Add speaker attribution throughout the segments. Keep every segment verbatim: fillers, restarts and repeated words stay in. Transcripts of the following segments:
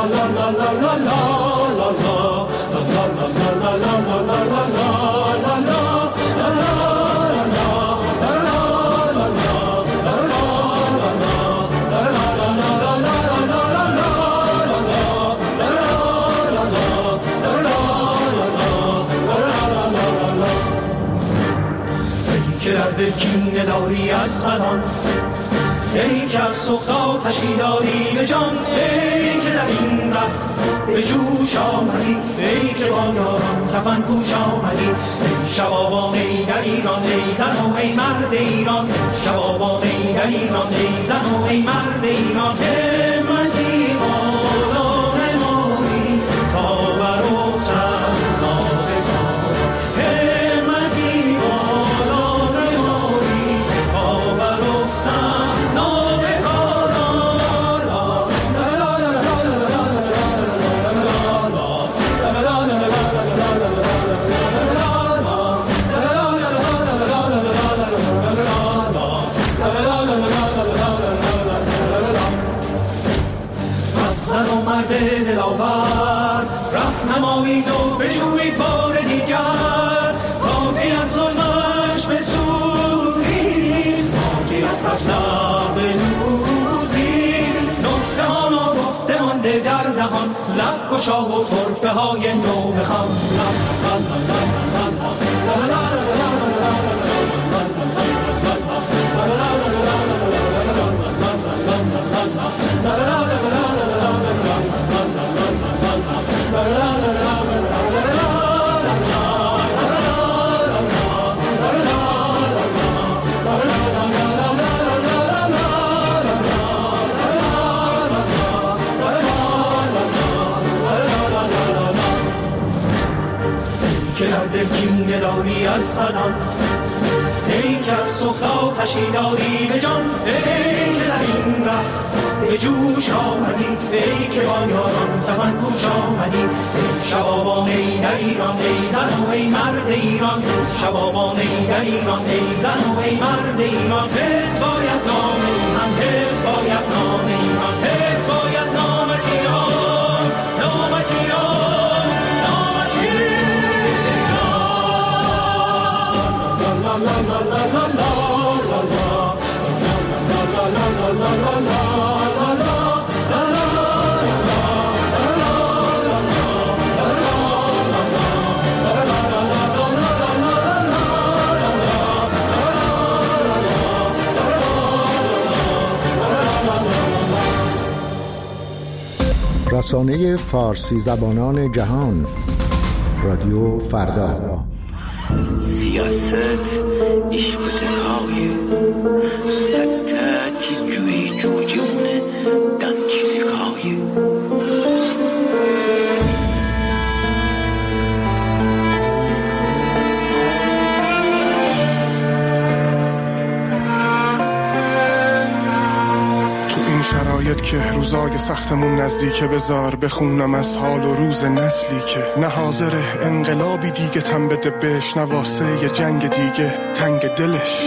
Speaker 1: کینه داری از بدان، ای که از سوخت آتشی داری به جان، ای که در این ره به جوش آمدی، ای که با یاران کفن پوش آمدی، ای شبابان ای در ایران، ای زن و ای مرد ایران، شبابان ای در ایران، ای زن و ای مرد ایران، همتی بالا نمایی تا برافتد ناگهان، همتی بالا نمایی تا برافتد ناگهان. زن و مرد دلاور رهنمایید و بجویید بار دیگر، تا که از ظلمش بسوزید، تا که از ترس بنوزید. نکته ها ناگفته مانده در دهان، لب گشا و طرفه های نو بخوان. که در دل کینه داری از بدان، ای که از سوخت آتشی داری به جان، ای که در این ره به جوش آمدی، ای که با یاران کفن پوش آمدی، ای شبابان ای در ایران، ای زن و ای مرد ایران، شبابان ای در ایران، ای زن و ای مرد ایران. حفظ باید نام ایران، حفظ باید نام ایران، حفظ باید نامت ایران، نامت ایران، نامت ایران. لا لا لا لا لا لا لا لا لا لا.
Speaker 2: رسانه فارسی زبانان جهان، رادیو فردا.
Speaker 3: سیاست iş بتکای ستاتی جوی جوجونه دانچی دکای.
Speaker 4: شرایط که روزای سختمون نزدیکه، بذار بخونم از حال و روز نسلی که نه حاضره انقلابی دیگه تن بده بهش، نه واسه یه جنگ دیگه تنگ دلش.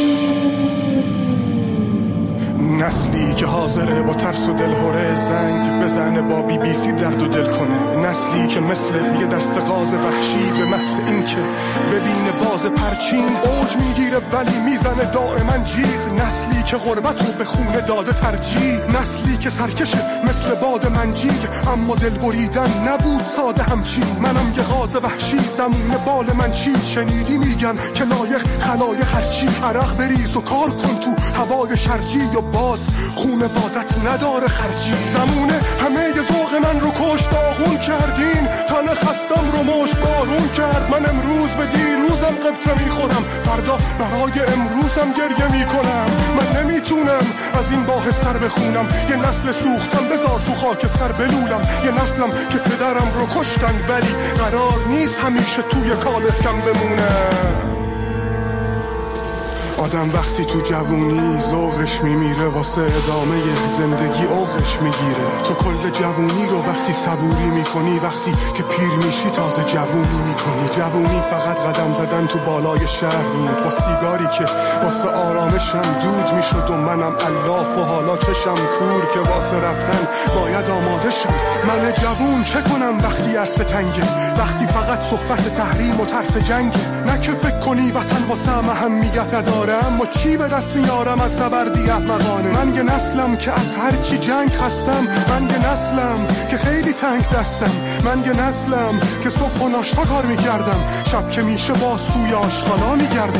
Speaker 4: نسلی که حاضره با ترس و دلهوره زنگ بزنه، با بی بی سی درد و دل کنه. نسلی که مثل یه دست غاز وحشی به محض این که ببینه باز پرچین اوج میگیره ولی میزنه دائما جیغ. نسلی که غربتو به خونه داده ترجیح، نسلی که سرکشه مثل باد منجیل، اما دل بریدن نبود ساده همچین. منم یه غاز وحشی زمون بال من چی، شنیدی میگن که لایق خلایق هرچی. عرق بریز و کار کن تو هوای شرجی، و باز خونه وادت نداره خرجی. زمونه همه ی ذوق من رو کشت، داغون کردین تن خستم رو مشت بارون کرد. من امروز به دیروزم قبطه میخورم، فردا برای امروزم گریه میکنم. من نمیتونم از این باه سر بخونم، یه نسل سوختم بذار تو خاک سر بلولم. یه نسلم که پدرم رو کشتن ولی قرار نیست همیشه توی کالسکم بمونم. آدم وقتی تو جوونی ذوقش میمیره، واسه ادامه زندگی اوقش میگیره. تو کل جوونی رو وقتی صبوری میکنی، وقتی که پیر میشی تازه جوونی میکنی. جوونی فقط قدم زدن تو بالای شهر بود، با سیگاری که واسه آرامشم دود میشد و منم الاف و حالا چشم کور که واسه رفتن باید آماده شم. من جوون چه کنم وقتی عرصه تنگه، وقتی فقط صحبت تحریم و ترس جنگه. نه که فکر کنی وطن واسه هم اهمیت نداره، اما چی به دست میارم از نبردی احمقانه. من یه نسلم که از هر چی جنگ خستم، من یه نسلم که خیلی تنگ دستم، من یه نسلم که صبح و ناشتا کار میکردم، شب که میشه باز توی آشغالا میگردم.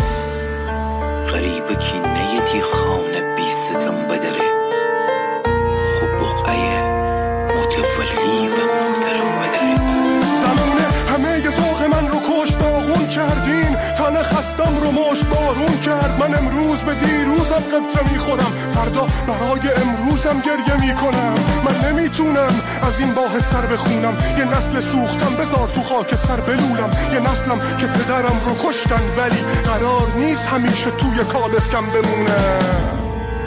Speaker 3: غریب کی نیتی خانه بی ستم بدره، خوب بقعه متولی و محترم بدره.
Speaker 4: زمونه همه ی ذوق من رو کش داغون کردین، تن خستم رو مشت بارون کرد. من امروز به دیروزم قبطه میخورم، فردا برای امروزم گریه میکنم. من نمیتونم از این باه سر بخونم، یه نسل سوختم بذار تو خاک سر بلولم. یه نسلم که پدرم رو کشتن ولی قرار نیست همیشه توی کالسکم بمونم.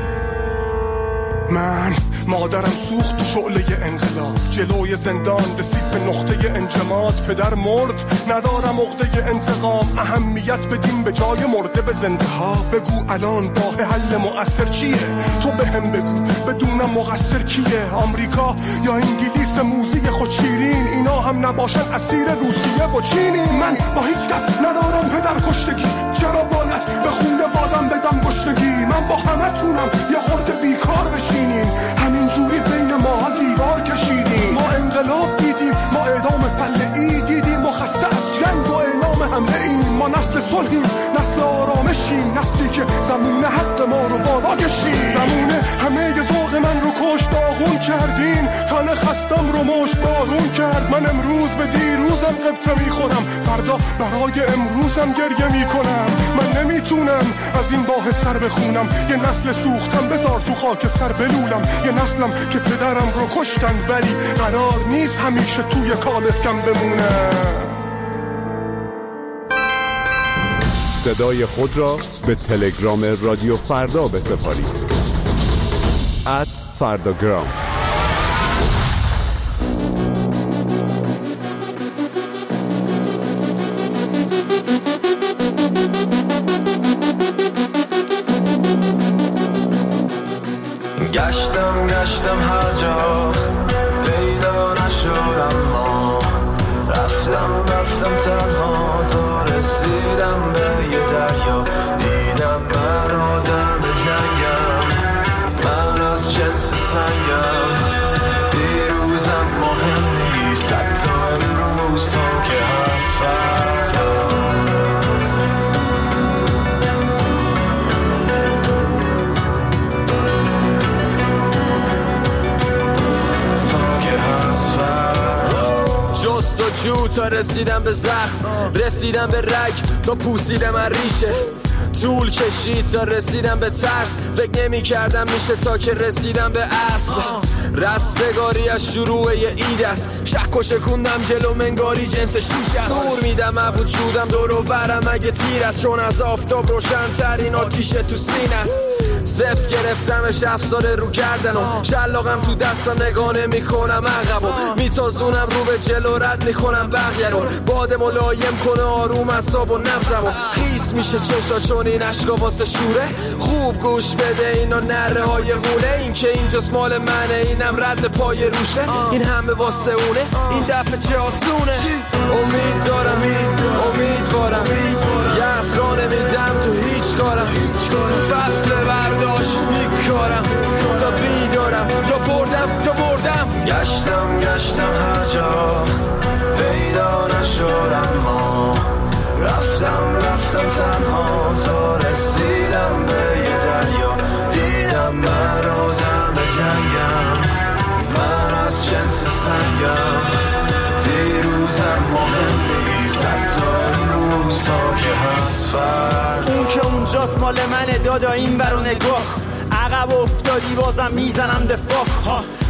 Speaker 4: من مادرم سوخت تو شعله انقلاب، جلوی زندان رسید به نقطه انجماد. پدر مرد ندارم عقده انتقام، اهمیت بدیم به جای مرده به زنده ها. بگو الان راه حل مؤثر چیه، تو بهم بگو بدونم مقصر کیه. آمریکا یا انگلیس موزی خود شیرین، اینا هم نباشن اسیر روسیه و چینی. من با هیچ کس ندارم پدر کشتگی، چرا باید به خونه وادم بدم گشتگی. من با همه تونم یه خورده بیکار بشینیم، همینجوری بین ما دیوار کشیدیم. ما انقلاب دیدیم، ما اعدام فلعی دیدیم، ما خسته از جنگ و اعلام حمله ایم. ما نسل صلحیم، نسل آرامشیم، نسلی که زمونه حق ما رو بالا کشید. زمونه همه ی ذوق من رو کش داغون کردین، تن خستم رو مشت بارون کرد. من امروز به دیروزم قبطه میخورم، فردا برای امروزم گریه میکنم. من نمیتونم از این باه سر بخونم، یه نسل سوختم بذار تو خاک سر بلولم. یه نسلم که پدرم رو کشتن ولی قرار نیست همیشه توی کالسکم بمونم.
Speaker 5: صدای خود را به تلگرام رادیو فردا بسپارید. ات فرداگرام.
Speaker 6: گشتم گشتم هر جا پیدا نشدم، ما رفتم رفتم تنها تا رسیدم به یه دریا. دیدم من آدم جنگم، من از جنس سنگم. دیروزم مهم نیست حتی امروز تا که هست فردا. جست و جو تا رسیدم به زخم، رسیدم به رگ تا پوسیدم از ریشه. طول کشید تا رسیدم به ترس، فکر نمی کردم میشه تا که رسیدم به اصل. رستگاری از شروع یه اید است، شک و شکوندم جلو منگاری جنس شیش است. دور میدم از وجودم دور و برم اگه تیر است، چون از آفتاب روشن ترین آتیش تو سین است. صف گرفتمش افساره رو کردنم، شلاقم تو دستم نگانه میکنم عقبم، میتازونم رو به جلو رد میکنم بقیه رو. باد ملایم کنه آروم اعصاب و نبضمو، خیس میشه چشا چون این عشقا واسه شوره. خوب گوش بده اینا نره های غوله، این که اینجاست مال منه اینم رد پای روشه. این همه واسه اونه این دفعه چه آسونه. امید دارم امیدوارم یه اصلا نمیدم تو هیچ کارم، تو فصل برداشت میکارم تا بیدارم یا بردم یا بردم. گشتم گشتم هر جا پیدا نشدم، ما رفتم رفتم تنها تا رسیدم به یه دریا. دیدم من آدم جنگم، من از جنس سنگم. دیروزم مهم نیست حتی امروز تا که هست فردا.
Speaker 7: اون که اونجاست مال منه دادا این برو نگاه، عقب افتادی بازم میزنم دفاع ها.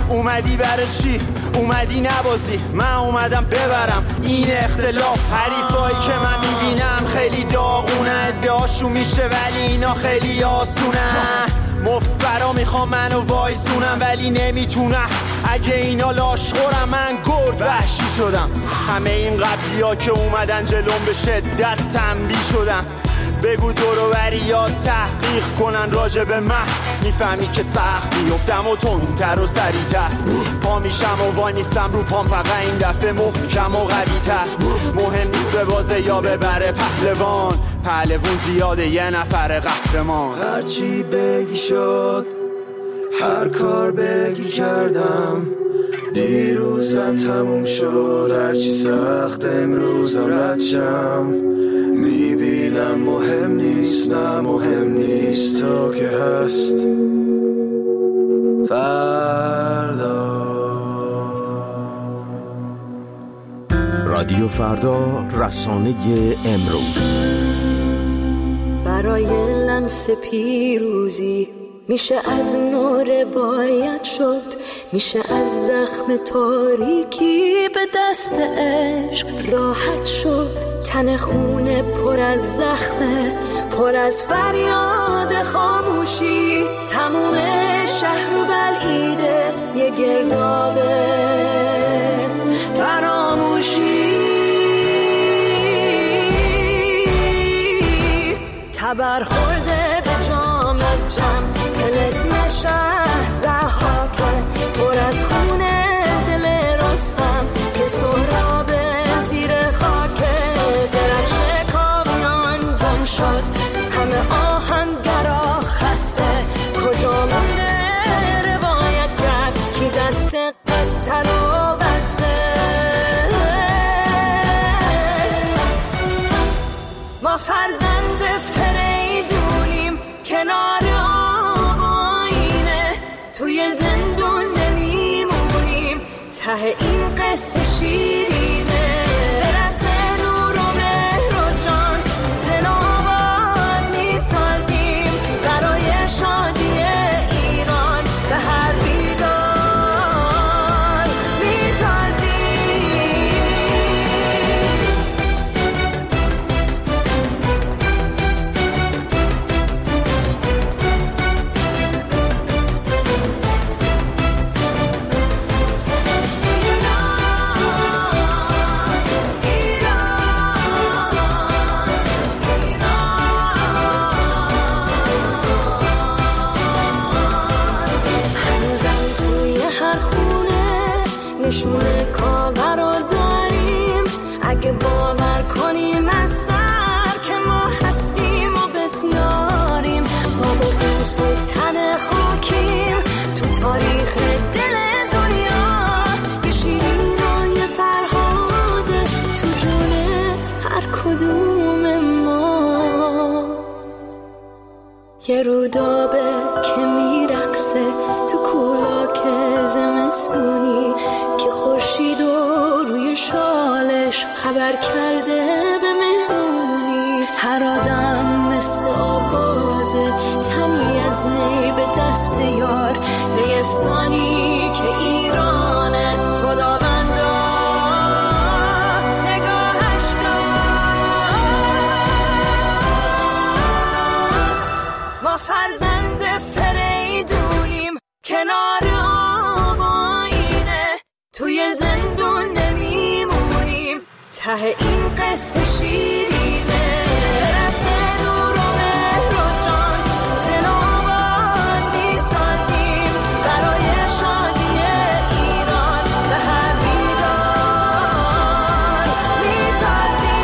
Speaker 7: اومدی برای چی؟ اومدی نبازی، من اومدم ببرم این اختلاف. حریفایی که من میبینم خیلی داغونه، ادعاشون میشه ولی اینا خیلی آسونه. مفبرا میخوام منو وایسونم ولی نمیتونم، اگه اینا لاشخورم من گرد وحشی شدم. همه این قبلی ها که اومدن جلوم به شدت تنبیه شدم. بگو دورو بریات تحقیق کنن راجع به من، میفهمی که سخت بیفتم و تندتر و سریعتر. پا میشم و وای نیستم رو پام، فقط این دفعه محکم و قوی‌تر. مهم نیست به بازه یا ببره پهلوان، پهلوون زیاده یه نفر قهرمان.
Speaker 8: هرچی بگی شد، هر کار بگی کردم. دیروزم تموم شد، هرچی سخت امروزم رد شم. میبینم مهم نیست، نه مهم نیست تا که هست فردا.
Speaker 2: رادیو فردا، رسانه امروز.
Speaker 9: برای لمس پیروزی میشه از نو روایت شد، میشه از زخم تاریکی به دست عشق راحت شد. تن خونه پر از زخمه، پر از فریاد خاموشی. تموم شهر و بلعیده یه گردابه فراموشی. تبر خورده به جام جم، تلسم شهر زحاکه. پر از خونه دل رستم که سهراب زیر خاکه. درفش کامیان گم شد، همه آهنگرا خسته. کجا مونده روایت کرد کی دست قصه رو بسته. ما فرزند فریدونیم کنار آب آینه. توی زندون نمیمونیم، ته این قصه شیرینه. برس نور و مهر و جان، زن و آواز میسازیم برای شادی ایران. به هر بیدار میتازیم. نشونه کاور رو داریم، اگه باور کنیم از سر که ما هستیم و بسیاریم. ما با قوس و تن خاکیم تو تاریخ دل دنیا. یه شیرین و یه فرهاده تو جون هر کدوم ما. یه رودابه که میرقصه تو کولاک زمستونی، که خورشید و روی شالش خبر کرده به مهمونی. هر آدم مثل آوازه، تنی از نی به دست یار. نیستانی که ایرانه خداوندا نگاهش کن. ما فرزند فریدونیم کنار آب آینه. توی زندون نمیمونیم، ته این قصه شیرینه. برس نور و مهر و جان، زن و آواز میسازیم برای شادی ایران. به هر بیدار میتازیم.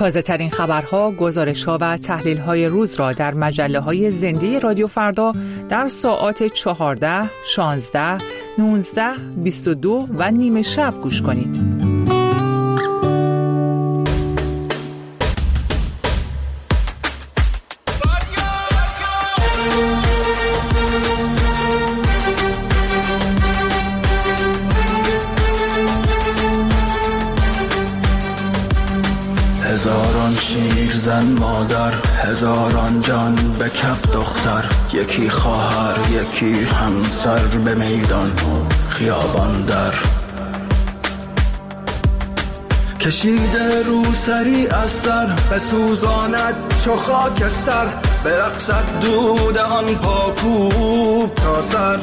Speaker 10: تازه ترین خبرها، گزارش‌ها و تحلیل‌های روز را در مجله‌های زنده رادیو فردا در ساعات چهارده، شانزده، نوزده، بیست و دو و نیمه شب گوش کنید.
Speaker 8: هزاران شیر زن مادر، هزاران جان به کف دختر، یکی خواهر یکی همسر به میدان خیابان در کشیده رو سری از سر، بسوزاند چو خاکستر، برقصد دود آن پاکوب تا سر.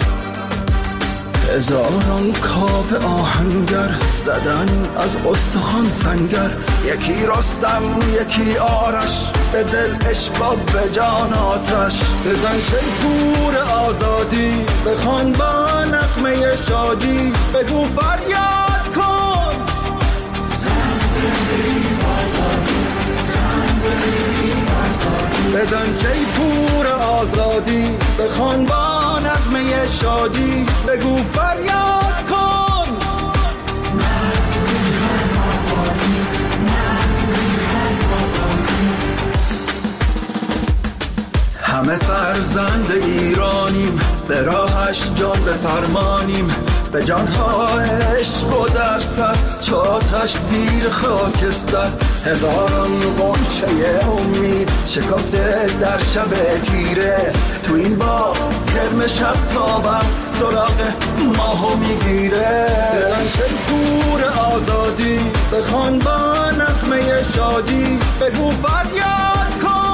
Speaker 8: هزاران کاوه آهنگر زدن از استخوان سنگر، یکی رستم یکی آرش، به دل عشق و به جان آتش. بزن شیپور آزادی، بخوان با نغمه شادی، بگو فریاد کن زن زندگی آزادی، زن زندگی آزادی. بزن شیپور آزادی، بخوان با نغمه شادی، بگو فریاد کن. همه فرزند ایرانیم، به راهش جان بفرمانیم، به جانها عشق و در سر، چو آتش زیر خاکستر. هزاران غنچه امید شکفته در شب تیره، تو این باغ کرم شب تابم سراغ ماهو میگیره. بزن شیپور آزادی، بخوان با نغمه شادی، بگو فریاد کن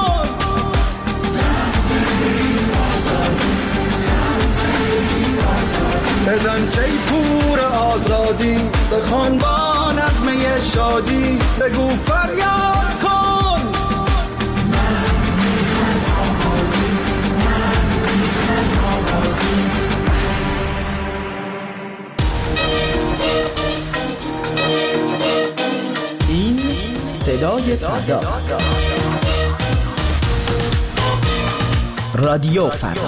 Speaker 8: بزن شیپور آزادی، بخوان با نغمه شادی، بگو فریاد کن.
Speaker 2: این صدای فردا، رادیو فردا.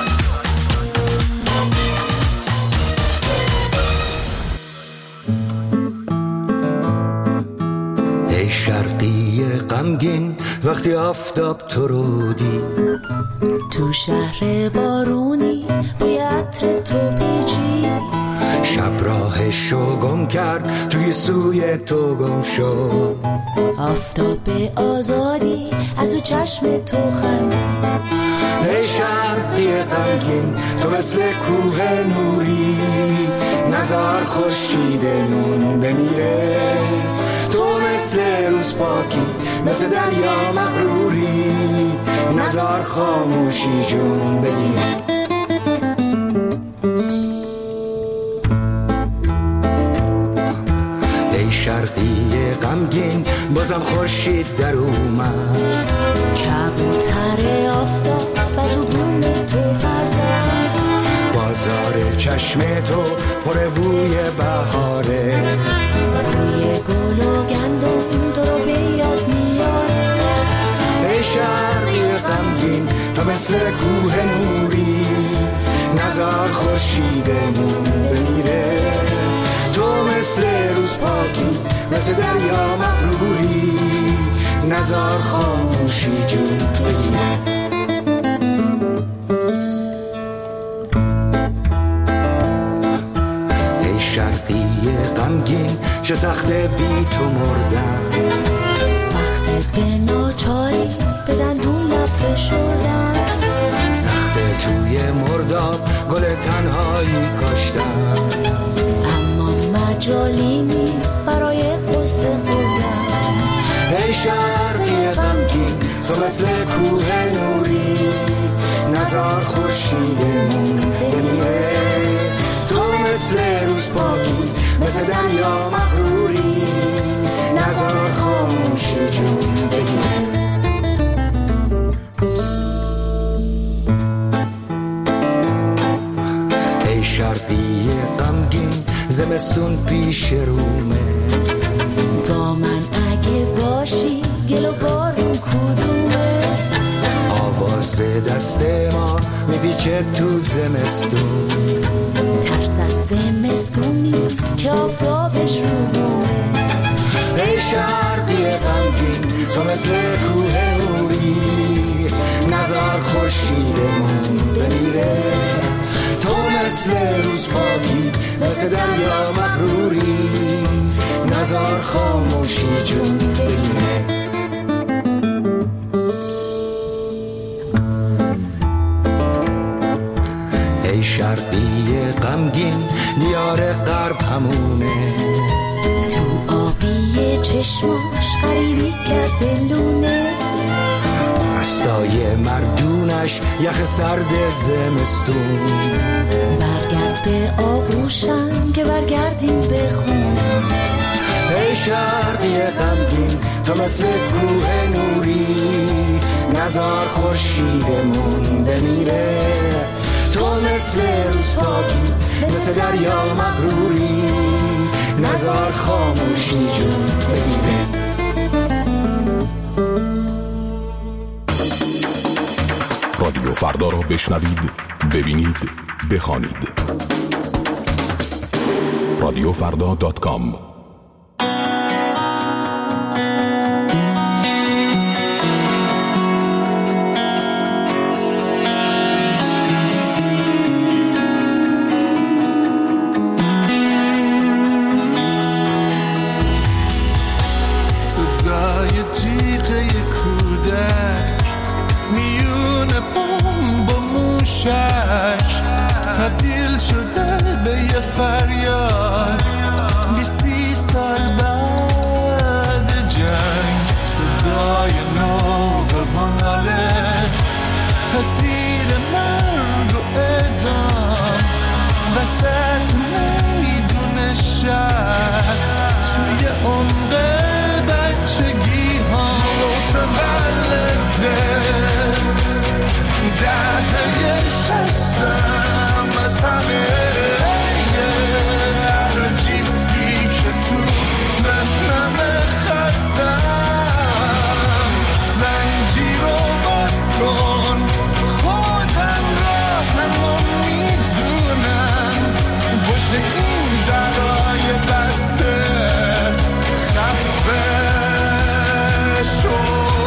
Speaker 8: شرقی غمگین وقتی آفتاب تو رو دید،
Speaker 9: تو شهر بارونی بوی عطر تو پیچی،
Speaker 8: شب راهشو گم کرد توی سوی تو گم شد.
Speaker 9: آفتاب آزادی از تو چشم تو خندید.
Speaker 8: ای شرقی غمگین تو مثل کوه نوری، نزار خورشیدمون بمیره. تو مثل روز پاکی، مثل دریا مغروری، نزار خاموشی جون بگیر. ای شرقی غمگین بازم خورشید در اومد،
Speaker 9: کبوتر آفتاب بجوبون تو پرزد.
Speaker 8: بازار چشم تو پر بوی بهاره،
Speaker 9: بوی گل و گندم تو رو به یاد میاره.
Speaker 8: ای شرقی غمگین تو مثل کوه نوری، نزار خورشیدمون بمیره. تو مثل روز پاکی، مثل دریا مغروری، نزار خاموشی جون بگیره. ای شرقی غمگین چه سخته بی تو مردن،
Speaker 9: سخته به ناچاری به دندون لب فشردن،
Speaker 8: سخته توی مرداب گل تنهایی کاشتن.
Speaker 9: اما مجالی نیست برای قصه خوردن.
Speaker 8: ای شرقی غمگین تو مثل کوه نوری، نزار خورشیدمون بمیره. تو مثل روز پاکی، مثل دریا مغروری، نزار خاموشی جون بگیره. ای شرقی غمگین زمستون پیش رومه،
Speaker 9: با من اگه باشی گل و بارون کدومه؟
Speaker 11: آواز دست ما میپیچه تو زمستون،
Speaker 9: ترس از زمستون نیست که آفتابش رو بومه.
Speaker 11: ای شرقی غمگین تو مثل کوه نوری، نزار خورشیدمون بمیره. تو مثل روز پاکی مثل دریا مغروری، نزار خاموشی جون بگیره. ای شرقی غمگین دیار غرب همونه،
Speaker 9: تو آبی چشماش غریبی کرده لونه.
Speaker 11: دستای مردونش یخ سرد زمستون،
Speaker 9: برگرد به آغوشم که برگردیم به خونه.
Speaker 11: ای شرقی غمگین تو مثل کوه نوری، نزار خورشیدمون بمیره. تو مثل روز پاکی مثل دریا مغروری، نزار خاموشی جون بگیره.
Speaker 12: رادیو فردا را بشنوید، ببینید، بخوانید. رادیو فردا دات کام.
Speaker 13: تبدیل شده به یه فریاد، بیسی سال بعد جنگ. صدای نو باناله، تصویر مرگ و اعدام وسط میدون شهر. توی عمق بچگی ها متولده دهه شستم از همه عراجیفی که تو ذهنم خستم. زنجیر رو باز کن، خودم راهمو میدونم. پشت این درای بسته خفه شد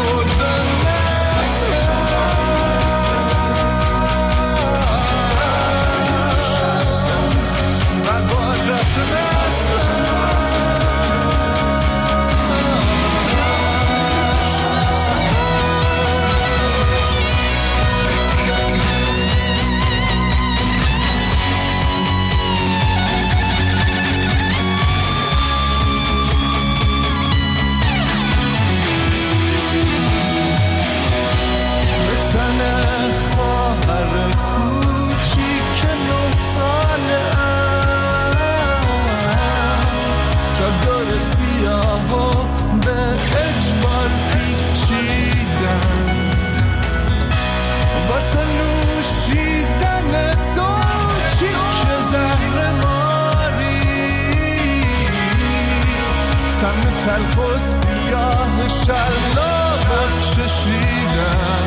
Speaker 13: تلخ و سیاه شلاق چشیدم.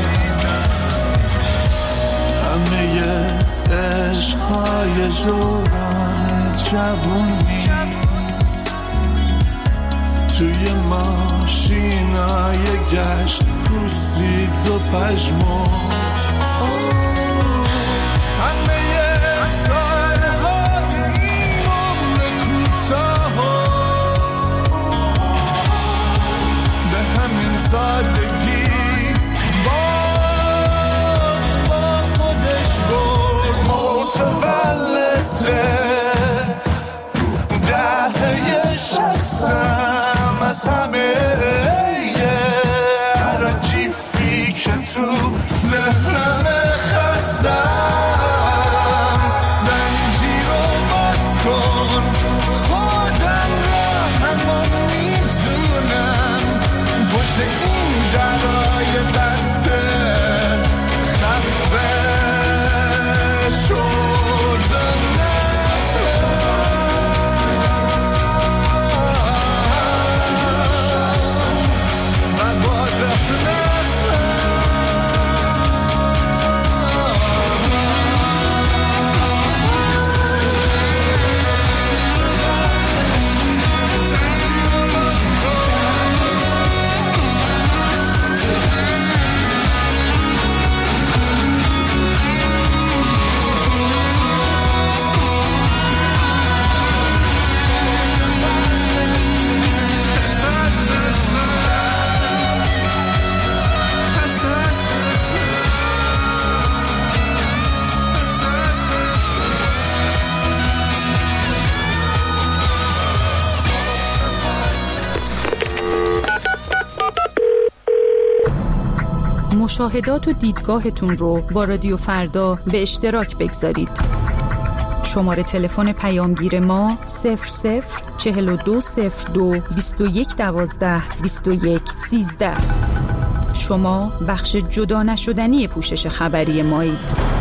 Speaker 13: همه عشقهای دوران جوونی توی ماشینای گشت پوسید و پژمرد. سادگی باد با خودش برد. متولده دهه شستم از همه عراجیفی که تو ذهنم خستم. زنجیر رو باز کن، خودم راهمو میدونم. پشت این جرای بسته خفه شد.
Speaker 14: مشاهدات و دیدگاهتون رو با رادیو فردا به اشتراک بگذارید. شماره تلفن پیامگیر ما صفر صفر چهل و دو صفر دو بیست و یک دوازده بیست و یک سیزده. شما بخش جدا نشدنی پوشش خبری مایید.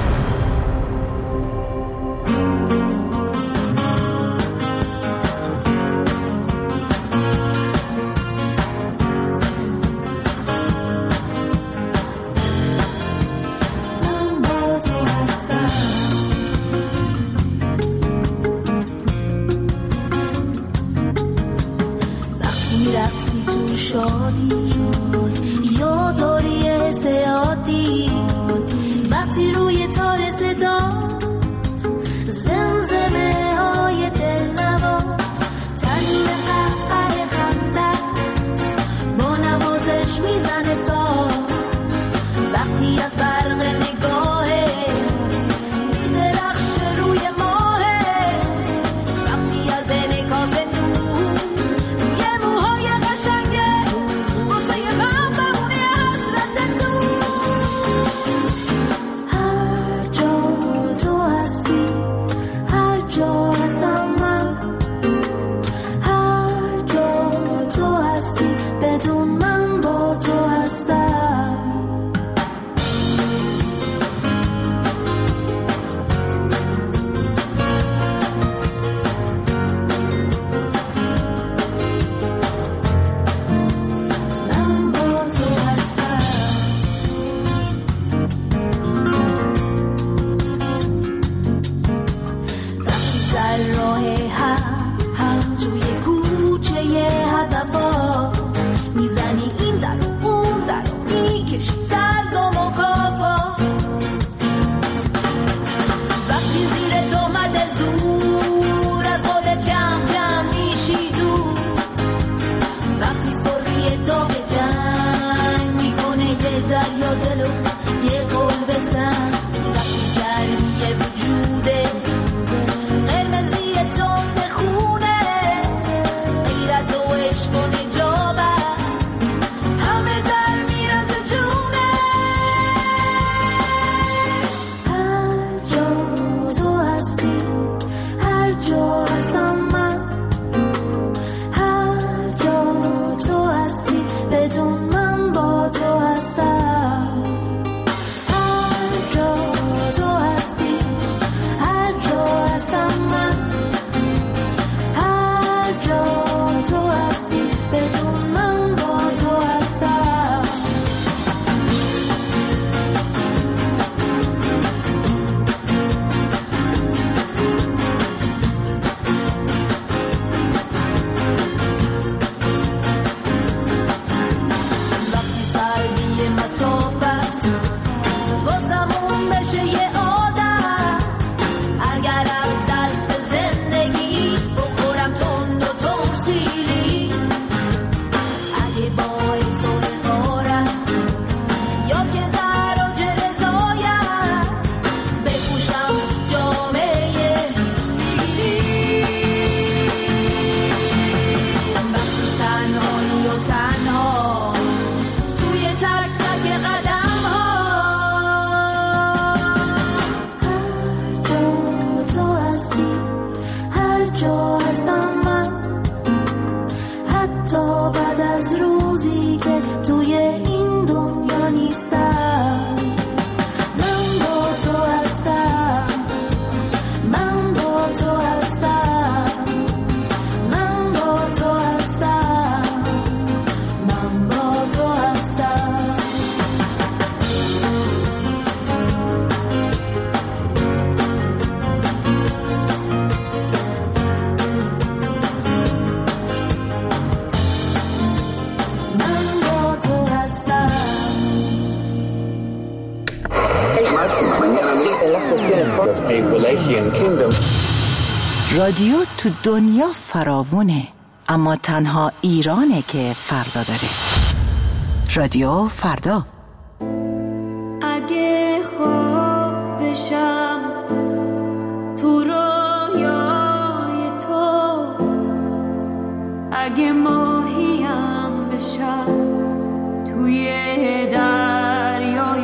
Speaker 15: رادیو تو دنیا فراوونه، اما تنها ایرانه که فردا داره. رادیو فردا.
Speaker 16: اگه خواب بشم تو رویای تو، اگه ماهیم بشم توی دریا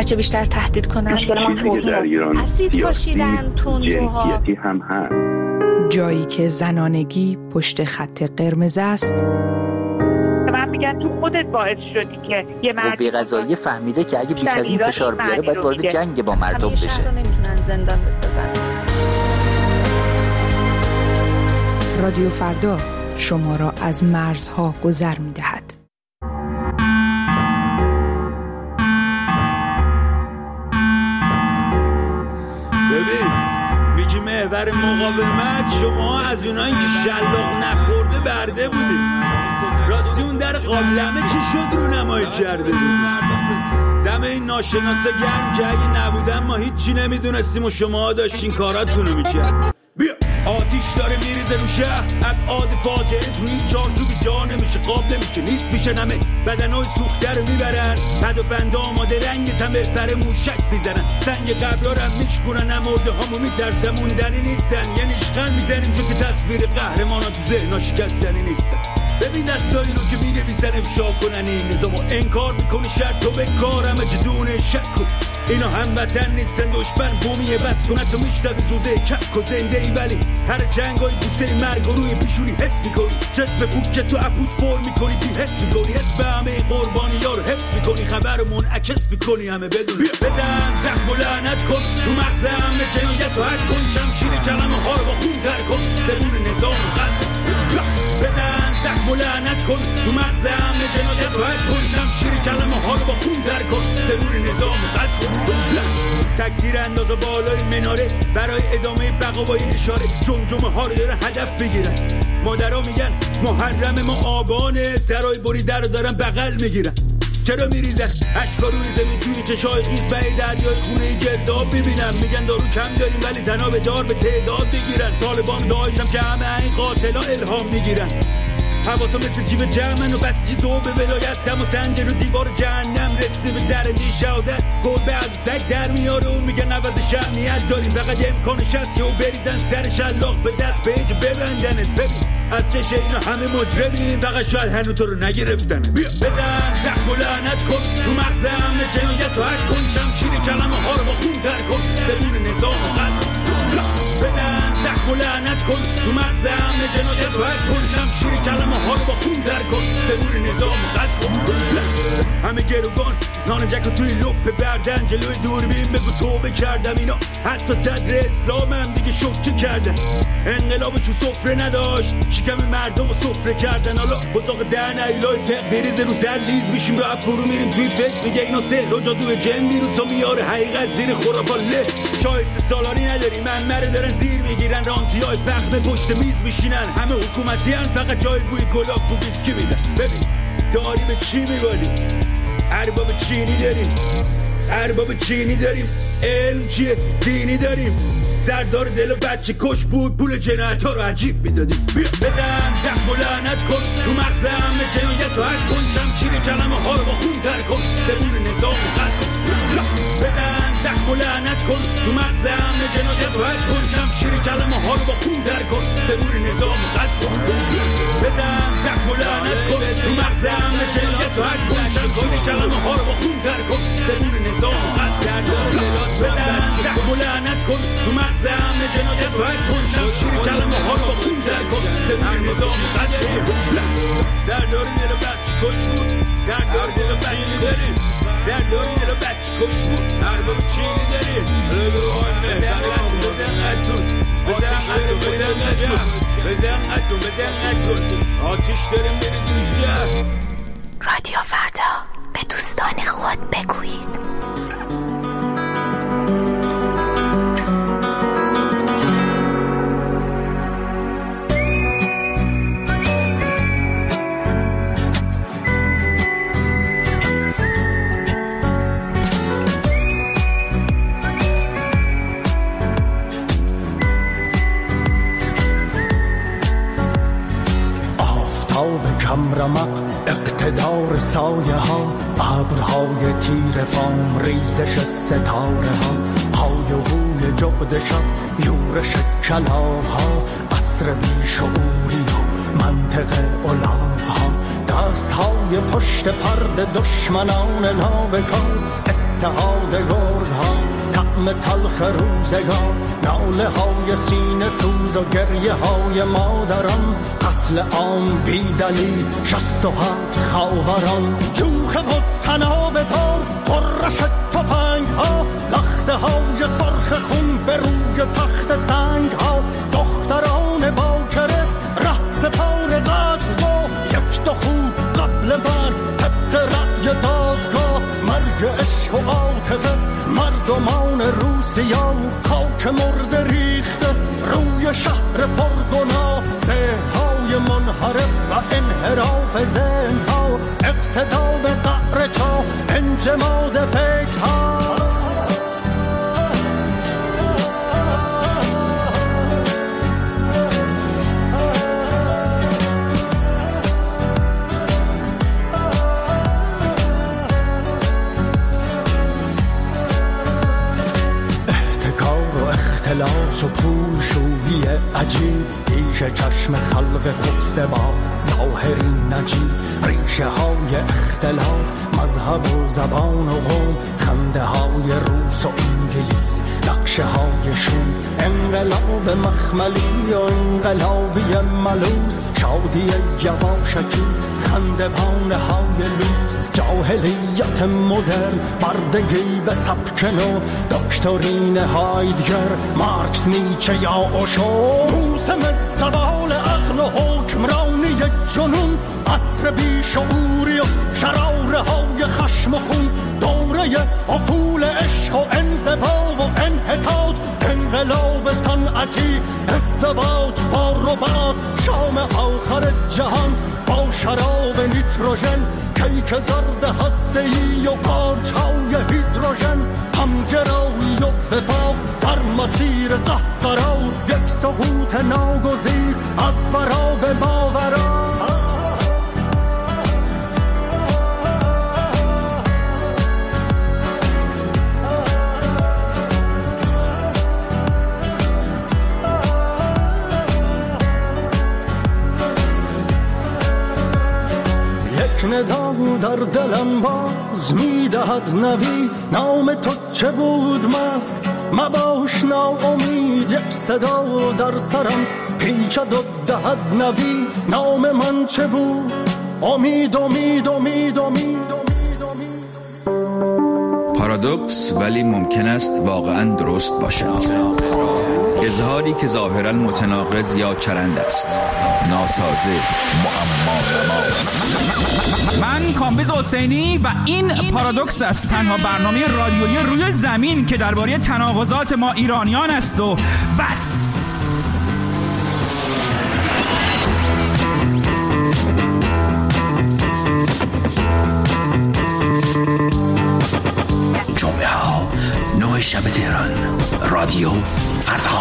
Speaker 17: هرچه بیشتر تهدید کنن.
Speaker 18: مشکل ما توهین
Speaker 17: اسید پاشیدن تندروها
Speaker 18: هم هست.
Speaker 14: جایی که زنانگی پشت خط قرمز است.
Speaker 19: من میگن تو خودت باعث شدی که یه مرد
Speaker 20: قوه قضاییه فهمیده که اگه بیش از این فشار بیاره باید وارد جنگ با مردم بشه.
Speaker 17: همیشه رو نمیتونن زندان بسازن.
Speaker 14: رادیو فردا شما را از مرزها گذر می‌دهد.
Speaker 21: ببین میگی محور مقاومت، شما از اونایی که شلاق نخورده برده بودی. راستی اون در قابلمه چی شد رو نمایی کرده بود؟ دم این ناشناسه گرم که اگه نبودن ما هیچی نمیدونستیم و شما داشتین کاراتونو میکرد. بیا آتیش داره میریزه رو شهر، ابعاد فاجعه توی این چار تو بی جا نمیشه، قاب نمیشه، نیست میشه نمه بدنای سوخته رو میبرن، پد و پند آماده رنگ تمه پر موشک میزنن، سنگ قبرها رو هم میشکنن، نمورده هامو میترسن موندنی نیستن، یعنی اشغل میزنیم چون که تصویر قهرمانا تو ذهنا شکستنی نیستن. ببین دستایی رو که مینویسن افشا کنن این نظامو انکار میکنی، شرط تو به کار همه جدونه شک کن، اینا هم وطن نیستن دشمن بومیه، بس کنه تو میشتبه زوده کک و زنده ای، ولی هر جنگای بوسه مرگ و روی پیشونی حس میکنی، چسب پوک که تو اپوچ پر میکنی بی حس میکنی، حس به همه قربانی ها رو حفظ میکنی، خبر منعکس میکنی همه بدون بزن زخم و لعنت کن تو مغز همه جنایت و حد کن، شمشیر کلمه ها رو با خون تر کن، زبون نظام و قد بزن زخم و لعنت کن تو مغز همه جنایت و حد کن، شمشیر کلمه ها رو با خون تر کن، زبون نظام و قد کن، تکدیر انداز بالای مناره برای ادامه بقا با این اشاره، جمجمه ها رو داره هدف بگیرن، مادرها میگن محرم ما آبانه، سرای بریده رو دارن بغل میگیرن، چرا میریزن اشکا روی زمین توی چشای خیز به دریای خونه گرداب ببینم، میگن دارو کم داریم ولی تناب دار به تعداد بگیرن، طالبان داعشم که همه این قاتلا الهام میگیرن، حواسا مثل جیب جمعن و بس جیزو به ولایت دم و سنجر و دیوار جهنم رسیده به درجه شهادت، گربه از سگ در میاره و میگن عوض شهمیت داریم، فقط امکانش هست و بریزن سر شلاق به دست پیج ببندنت، ببین از چشه اینا همه مجرمین، فقط شاید هنو تو رو نگرفتن، بیا بزن زخم و لعنت کن تو مغز همه جنایت و حد کن، شمشیر کلمه ها رو با خون تر کن، زبون نظام و قد کن، بزن زخم و لعنت کن تو مغز همه جنایت و حد کن، شمشیر کلمه ها رو با خون تر کن، زبون نظام و قد کن، همه گروگان نان جک توی لپ بردن، جلوی دوربین بگو توبه کردم، اینا حتی صدر اسلام هم دیگه شوکه کردن، انقلابشو سفره نداشت شکم مردم رو سفره کردن، حالا بزاق دهن ایلای تق بریزه رو سر لیز میشیم رفت فرو میریم توی فکر، میگه اینا سهر و جادوی جن بیرون تا میاره حقیقت زیر خرافات له، شایسته سالاری نداری من مره دارن زیر میگیرن، رانتی های پخمه پشت میز میشینن، همه حکومتی هن فقط جای بوی گلاب بو بیسکی میدن، ببین داری به چی میبالی؟ ارباب چینی داریم، ارباب چینی داریم، علم چیه؟ دینی داریم، سردار دل و بچه کش بود پول جنایت ها رو عجیب میدادیم، بیا بزن زخم و لعنت کن تو مغز همه جنایت و حد کن، شمشیر کلمه ها رو با خون تر کن، زبون نظام و قد کن، بزن زخم و لعنت کن تو مغز همه جنایت و حد کن، شمشیر کلمه ها رو با خون تر کن، زبون نظام و قد کن، بزن زخم و لعنت کن تو مغز همه جنایت و حد کن، شمشیر کلمه ها رو با خون تر کن، زبون نظام و قد کن، بزن زخم و لعنت کن تو مغز همه جنایت و حد کن، شمشیر کلمه ها رو با خون تر کن، زبون نظام و قد کن، در داری دل بچه کش بود، در داری دل بچه داریم، در داری دل بچه کش بود، ارباب چینی داریم، بزن اتون بزن اتون بزن اتون بزن اتون بزن اتون آتیش داریم بریزیم شهر.
Speaker 9: رادیو فردا به دوستان خود بگویید.
Speaker 11: رمق اقتدار سایه ها، ابرهای تیر فام ریزش ستاره ها، پای و بوی جغد شب یورش کلاغ ها، عصر بیشعوری و منطق الاغ ها، دست های پشت پرده دشمنان نابکار، اتحاد گردها، طعم تلخ روزگار، ناله های سینه سوز و گریه های مادران، قتل عام بی دلیل شست و هفت خاوران، جوخ و تناب دار، قرش تفنگ ها، لخته های سرخ خون به روی تخت سنگ ها، دختران باکره ره سپار قتل و یک دو خوب قبل مرگ طبق رأی دادگاه، مرگ عشق و عاطفه مردمان روسیا، خاک مرده ریخته روی شهر پرگناه، ذهن‌های منحرف و انحراف ذهن‌ها، اقتدا به قعر چاه، انجماد فکرها. اختلاس و پول شویی عجیب، پیش چشم خلق خفته با ظاهری نجیب، ریشه های اختلاف مذهب و زبان و قوم، خنده های روس و انگلیس، نقشه های شوم، انقلاب مخملی و انقلابی ملوز، شادی یواشکی، خنده بانه های لوس، جاهلیت مدرن، بردگی به سبک نو، دکترین هایدگر، مارکس، نیچه یا اوشو، موسم زوال عقل و حکمرانی جنون، عصر بیشعوری و شراره های خشم و خون، دوره افول عشق و انزوا و انحطاط، انقلاب صنعتی، ازدواج با رباط، شام آخر جهان با شراب نیتروژن، کیک زرد هسته‌ای و پارچه‌های هیدروژن، همگرایی و وفاق در مسیر قهقرا، یک سقوط ناگزیر از فرا به ماورا. ندا در دلم باز میدهد نوی، نام تو چه بود مرگ مباش ناامید، یک صدا در سرم پیچد و دهد نوی، نام من چه بود؟ امید امید امید امید.
Speaker 18: پارادوکس ولی ممکن است واقعا درست باشد. اظهاری که ظاهرا متناقض یا چرند است، ناسازه، معما.
Speaker 22: من کامبیز حسینی و این پارادوکس است، تنها برنامه رادیویی روی زمین که درباره تناقضات ما ایرانیان است و بس.
Speaker 8: جمعه ها نه شب تهران، رادیو فردا.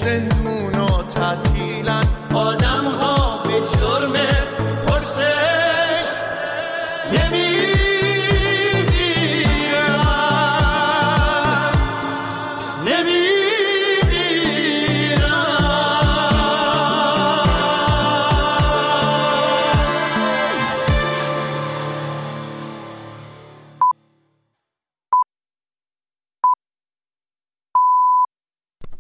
Speaker 13: زندون